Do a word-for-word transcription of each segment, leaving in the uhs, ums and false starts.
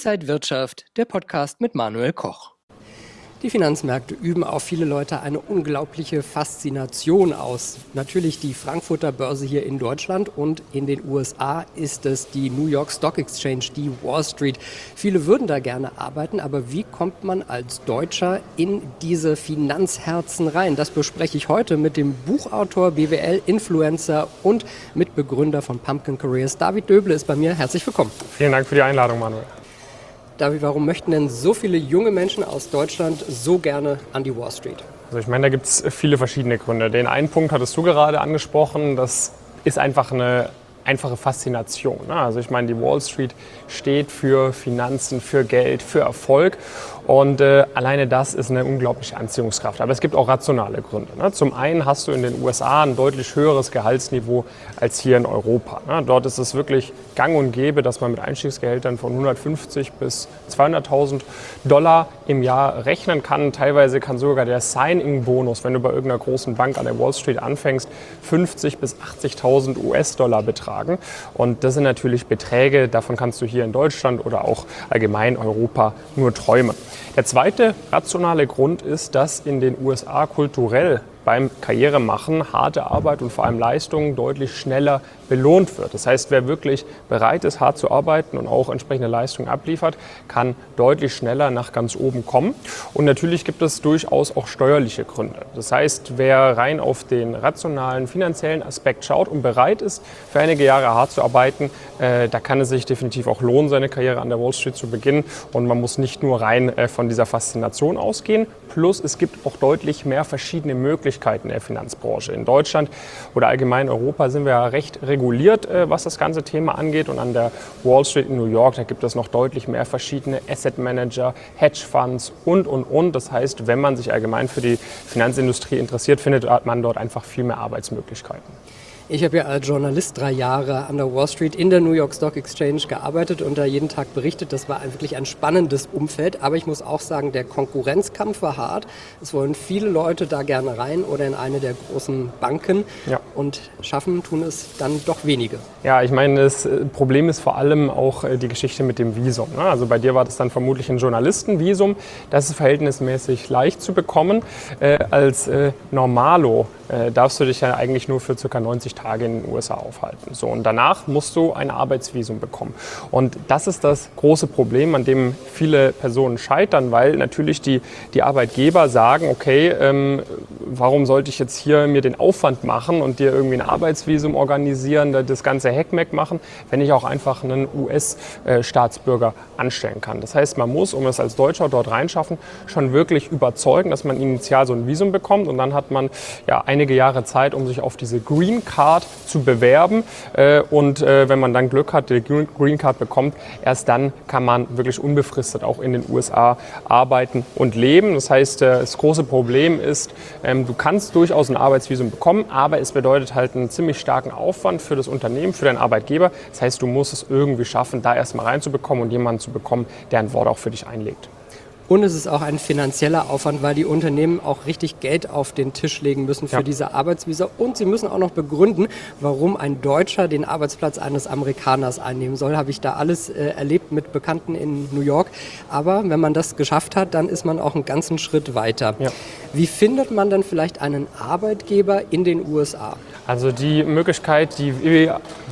Inside Wirtschaft, der Podcast mit Manuel Koch. Die Finanzmärkte üben auf viele Leute eine unglaubliche Faszination aus. Natürlich die Frankfurter Börse hier in Deutschland und in den U S A ist es die New York Stock Exchange, die Wall Street. Viele würden da gerne arbeiten, aber wie kommt man als Deutscher in diese Finanzherzen rein? Das bespreche ich heute mit dem Buchautor, B W L-Influencer und Mitbegründer von Pumpkin Careers. David Döble ist bei mir. Herzlich willkommen. Vielen Dank für die Einladung, Manuel. David, warum möchten denn so viele junge Menschen aus Deutschland so gerne an die Wall Street? Also ich meine, da gibt es viele verschiedene Gründe. Den einen Punkt hattest du gerade angesprochen, das ist einfach eine einfache Faszination. Also ich meine, die Wall Street steht für Finanzen, für Geld, für Erfolg. Und äh, alleine das ist eine unglaubliche Anziehungskraft. Aber es gibt auch rationale Gründe. Ne? Zum einen hast du in den U S A ein deutlich höheres Gehaltsniveau als hier in Europa. Ne? Dort ist es wirklich gang und gäbe, dass man mit Einstiegsgehältern von hundertfünfzig bis zweihunderttausend Dollar im Jahr rechnen kann. Teilweise kann sogar der Sign-in-Bonus, wenn du bei irgendeiner großen Bank an der Wall Street anfängst, fünfzig bis achtzigtausend U S-Dollar betragen. Und das sind natürlich Beträge, davon kannst du hier in Deutschland oder auch allgemein Europa nur träumen. Der zweite rationale Grund ist, dass in den U S A kulturell beim Karrieremachen harte Arbeit und vor allem Leistung deutlich schneller belohnt wird. Das heißt, wer wirklich bereit ist, hart zu arbeiten und auch entsprechende Leistung abliefert, kann deutlich schneller nach ganz oben kommen. Und natürlich gibt es durchaus auch steuerliche Gründe. Das heißt, wer rein auf den rationalen, finanziellen Aspekt schaut und bereit ist, für einige Jahre hart zu arbeiten, äh, da kann es sich definitiv auch lohnen, seine Karriere an der Wall Street zu beginnen. Und man muss nicht nur rein äh, von dieser Faszination ausgehen. Plus es gibt auch deutlich mehr verschiedene Möglichkeiten in der Finanzbranche. In Deutschland oder allgemein in Europa sind wir ja recht reguliert, was das ganze Thema angeht. Und an der Wall Street in New York, da gibt es noch deutlich mehr verschiedene Asset Manager, Hedgefonds und, und, und. Das heißt, wenn man sich allgemein für die Finanzindustrie interessiert, findet man dort einfach viel mehr Arbeitsmöglichkeiten. Ich habe ja als Journalist drei Jahre an der Wall Street in der New York Stock Exchange gearbeitet und da jeden Tag berichtet. Das war ein, wirklich ein spannendes Umfeld. Aber ich muss auch sagen, der Konkurrenzkampf war hart. Es wollen viele Leute da gerne rein oder in eine der großen Banken. Ja. Und schaffen tun es dann doch wenige. Ja, ich meine, das Problem ist vor allem auch die Geschichte mit dem Visum. Also bei dir war das dann vermutlich ein Journalistenvisum. Das ist verhältnismäßig leicht zu bekommen. Als Normalo darfst du dich ja eigentlich nur für ca. neunzig Tage in den U S A aufhalten. So, und danach musst du ein Arbeitsvisum bekommen. Und das ist das große Problem, an dem viele Personen scheitern, weil natürlich die, die Arbeitgeber sagen, okay, ähm, warum sollte ich jetzt hier mir den Aufwand machen und dir irgendwie ein Arbeitsvisum organisieren, das ganze Heckmeck machen, wenn ich auch einfach einen U S-Staatsbürger anstellen kann. Das heißt, man muss, um es als Deutscher dort reinschaffen, schon wirklich überzeugen, dass man initial so ein Visum bekommt und dann hat man ja einige Jahre Zeit, um sich auf diese Green Card zu bewerben und wenn man dann Glück hat, die Green Card bekommt, erst dann kann man wirklich unbefristet auch in den U S A arbeiten und leben. Das heißt, das große Problem ist, du kannst durchaus ein Arbeitsvisum bekommen, aber es bedeutet halt einen ziemlich starken Aufwand für das Unternehmen, für deinen Arbeitgeber. Das heißt, du musst es irgendwie schaffen, da erstmal reinzubekommen und jemanden zu bekommen, der ein Wort auch für dich einlegt. Und es ist auch ein finanzieller Aufwand, weil die Unternehmen auch richtig Geld auf den Tisch legen müssen für ja. diese Arbeitsvisa. Und sie müssen auch noch begründen, warum ein Deutscher den Arbeitsplatz eines Amerikaners einnehmen soll. Habe ich da alles äh, erlebt mit Bekannten in New York. Aber wenn man das geschafft hat, dann ist man auch einen ganzen Schritt weiter. Ja. Wie findet man dann vielleicht einen Arbeitgeber in den U S A? Also die Möglichkeit, die...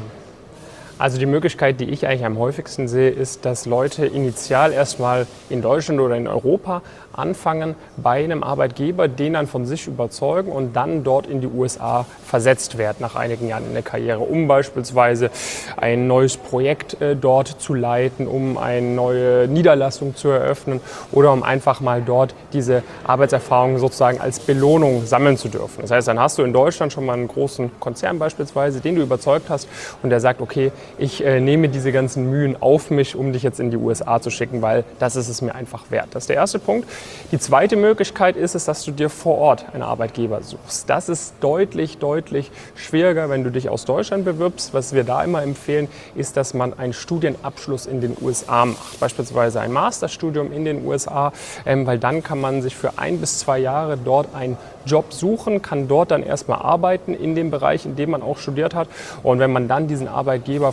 Also die Möglichkeit, die ich eigentlich am häufigsten sehe, ist, dass Leute initial erstmal in Deutschland oder in Europa anfangen bei einem Arbeitgeber, den dann von sich überzeugen und dann dort in die U S A versetzt werden nach einigen Jahren in der Karriere, um beispielsweise ein neues Projekt äh, dort zu leiten, um eine neue Niederlassung zu eröffnen oder um einfach mal dort diese Arbeitserfahrung sozusagen als Belohnung sammeln zu dürfen. Das heißt, dann hast du in Deutschland schon mal einen großen Konzern beispielsweise, den du überzeugt hast und der sagt, okay, ich äh, nehme diese ganzen Mühen auf mich, um dich jetzt in die U S A zu schicken, weil das ist es mir einfach wert. Das ist der erste Punkt. Die zweite Möglichkeit ist es, dass du dir vor Ort einen Arbeitgeber suchst. Das ist deutlich, deutlich schwieriger, wenn du dich aus Deutschland bewirbst. Was wir da immer empfehlen, ist, dass man einen Studienabschluss in den U S A macht. Beispielsweise ein Masterstudium in den U S A, ähm, weil dann kann man sich für ein bis zwei Jahre dort einen Job suchen, kann dort dann erstmal arbeiten in dem Bereich, in dem man auch studiert hat. Und wenn man dann diesen Arbeitgeber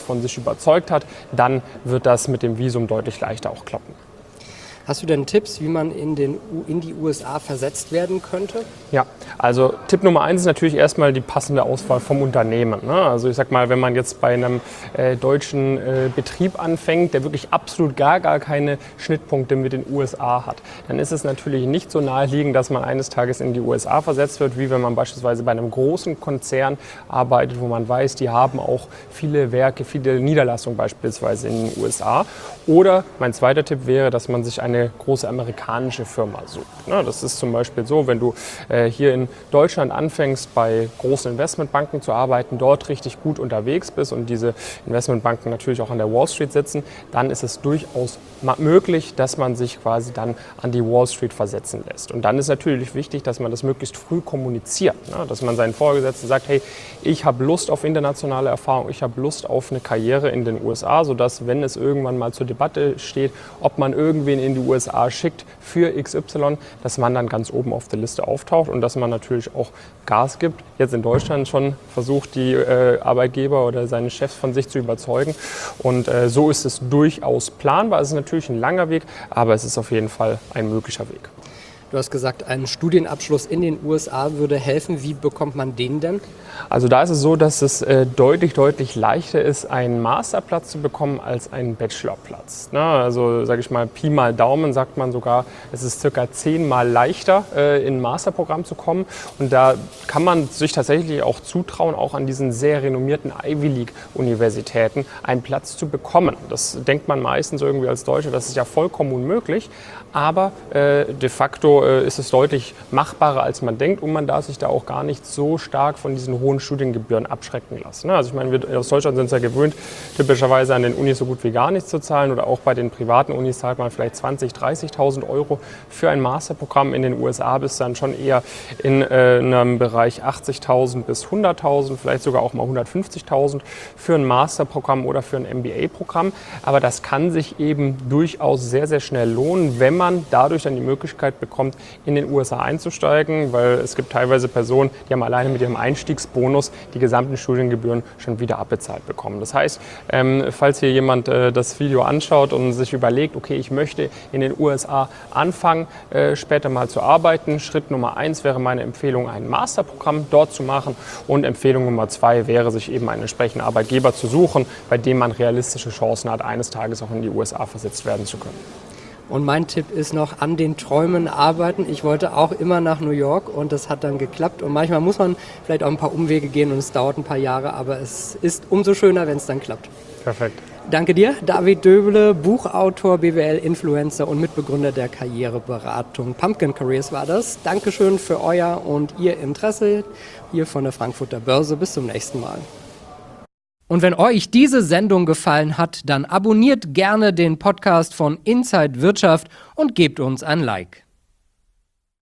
von sich überzeugt hat, dann wird das mit dem Visum deutlich leichter auch klappen. Hast du denn Tipps, wie man in, den, in die U S A versetzt werden könnte? Ja, also Tipp Nummer eins ist natürlich erstmal die passende Auswahl vom Unternehmen. Ne? Also ich sag mal, wenn man jetzt bei einem äh, deutschen äh, Betrieb anfängt, der wirklich absolut gar, gar keine Schnittpunkte mit den U S A hat, dann ist es natürlich nicht so naheliegend, dass man eines Tages in die U S A versetzt wird, wie wenn man beispielsweise bei einem großen Konzern arbeitet, wo man weiß, die haben auch viele Werke, viele Niederlassungen beispielsweise in den U S A. Oder mein zweiter Tipp wäre, dass man sich eine große amerikanische Firma sucht. Das ist zum Beispiel so, wenn du hier in Deutschland anfängst, bei großen Investmentbanken zu arbeiten, dort richtig gut unterwegs bist und diese Investmentbanken natürlich auch an der Wall Street sitzen, dann ist es durchaus möglich, dass man sich quasi dann an die Wall Street versetzen lässt. Und dann ist natürlich wichtig, dass man das möglichst früh kommuniziert, dass man seinen Vorgesetzten sagt, hey, ich habe Lust auf internationale Erfahrung, ich habe Lust auf eine Karriere in den U S A, sodass, wenn es irgendwann mal zur Debatte steht, ob man irgendwen in die U S A schickt für X Y, dass man dann ganz oben auf der Liste auftaucht und dass man natürlich auch Gas gibt. Jetzt in Deutschland schon versucht, die äh, Arbeitgeber oder seine Chefs von sich zu überzeugen. Und äh, so ist es durchaus planbar. Es ist natürlich ein langer Weg, aber es ist auf jeden Fall ein möglicher Weg. Du hast gesagt, ein Studienabschluss in den U S A würde helfen. Wie bekommt man den denn? Also da ist es so, dass es äh, deutlich, deutlich leichter ist, einen Masterplatz zu bekommen als einen Bachelorplatz. Na, also sage ich mal, Pi mal Daumen sagt man sogar, es ist circa zehnmal leichter, äh, in ein Masterprogramm zu kommen. Und da kann man sich tatsächlich auch zutrauen, auch an diesen sehr renommierten Ivy League-Universitäten einen Platz zu bekommen. Das denkt man meistens irgendwie als Deutscher, das ist ja vollkommen unmöglich. Aber äh, de facto äh, ist es deutlich machbarer, als man denkt. Und man darf sich da auch gar nicht so stark von diesen hohen Studiengebühren abschrecken lassen. Also ich meine, wir aus Deutschland sind es ja gewöhnt, typischerweise an den Unis so gut wie gar nichts zu zahlen. Oder auch bei den privaten Unis zahlt man vielleicht zwanzigtausend, dreißigtausend Euro für ein Masterprogramm. In den U S A bist du dann schon eher in äh, einem Bereich achtzigtausend bis hunderttausend, vielleicht sogar auch mal hundertfünfzigtausend für ein Masterprogramm oder für ein M B A-Programm. Aber das kann sich eben durchaus sehr, sehr schnell lohnen, wenn man dadurch dann die Möglichkeit bekommt, in den U S A einzusteigen, weil es gibt teilweise Personen, die haben alleine mit ihrem Einstiegsbonus die gesamten Studiengebühren schon wieder abbezahlt bekommen. Das heißt, ähm, falls hier jemand äh, das Video anschaut und sich überlegt, okay, ich möchte in den U S A anfangen, äh, später mal zu arbeiten, Schritt Nummer eins wäre meine Empfehlung, ein Masterprogramm dort zu machen, und Empfehlung Nummer zwei wäre, sich eben einen entsprechenden Arbeitgeber zu suchen, bei dem man realistische Chancen hat, eines Tages auch in die U S A versetzt werden zu können. Und mein Tipp ist noch, an den Träumen arbeiten. Ich wollte auch immer nach New York und das hat dann geklappt. Und manchmal muss man vielleicht auch ein paar Umwege gehen und es dauert ein paar Jahre, aber es ist umso schöner, wenn es dann klappt. Perfekt. Danke dir, David Döbele, Buchautor, B W L-Influencer und Mitbegründer der Karriereberatung Pumpkin Careers war das. Dankeschön für euer und Ihr Interesse hier von der Frankfurter Börse. Bis zum nächsten Mal. Und wenn euch diese Sendung gefallen hat, dann abonniert gerne den Podcast von Inside Wirtschaft und gebt uns ein Like.